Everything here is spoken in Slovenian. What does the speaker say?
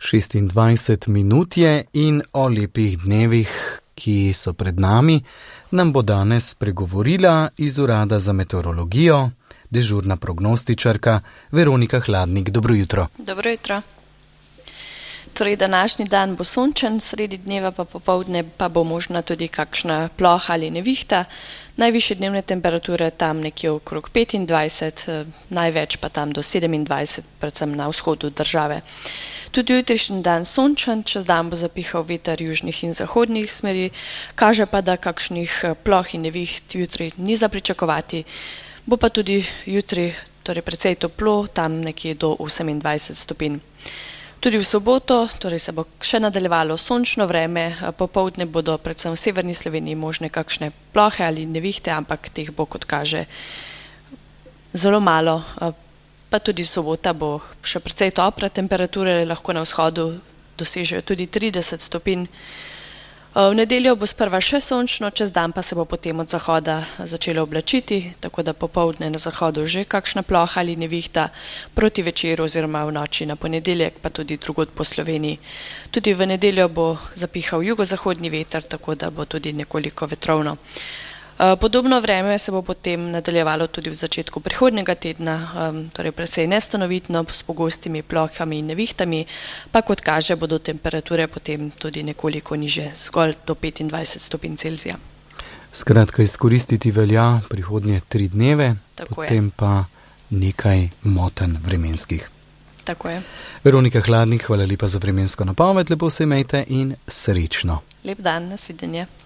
26 minut je in o lepih dnevih, ki so pred nami, nam bo danes pregovorila iz Urada za meteorologijo dežurna prognostičarka Veronika Hladnik. Dobro jutro. Dobro jutro. Torej, današnji dan bo sončen, sredi dneva pa popoldne pa bo možna tudi kakšna ploha ali nevihta. Najvišje dnevne temperature tam nekje okrog 25, največ pa tam do 27, predvsem na vzhodu države. Tudi jutrišnji dan sončen, čez dan bo zapihal veter južnih in zahodnih smeri, kaže pa, da kakšnih ploh in neviht jutri ni za pričakovati. Bo pa tudi jutri torej precej toplo, tam nekje do 28 stopinj. Tudi v soboto, torej se bo še nadaljevalo sončno vreme, popoldne bodo predvsem v severni Sloveniji možne kakšne plohe ali nevihte, ampak teh bo, kot kaže, zelo malo. Pa tudi sobota bo še precej topla, temperature lahko na vzhodu dosežejo tudi 30 stopinj. V nedeljo bo sprva še sončno, čez dan pa se bo potem od zahoda začelo oblačiti, tako da popoldne na zahodu že kakšna ploha ali nevihta, proti večeru oziroma v noči na ponedeljek pa tudi drugod po Sloveniji. Tudi v nedeljo bo zapihal jugozahodni veter, tako da bo tudi nekoliko vetrovno. Podobno vreme se bo potem nadaljevalo tudi v začetku prihodnjega tedna, torej precej nestanovitno s pogostimi plohami in nevihtami, pa kot kaže bodo temperature potem tudi nekoliko niže, zgolj do 25 stopinj Celzija. Skratka, izkoristiti velja prihodnje 3 dneve, tako potem je. Pa nekaj motenj vremenskih. Tako je. Veronika Hladnik, hvala lepa za vremensko napoved, lepo se imejte in srečno. Lep dan, nasvidenje.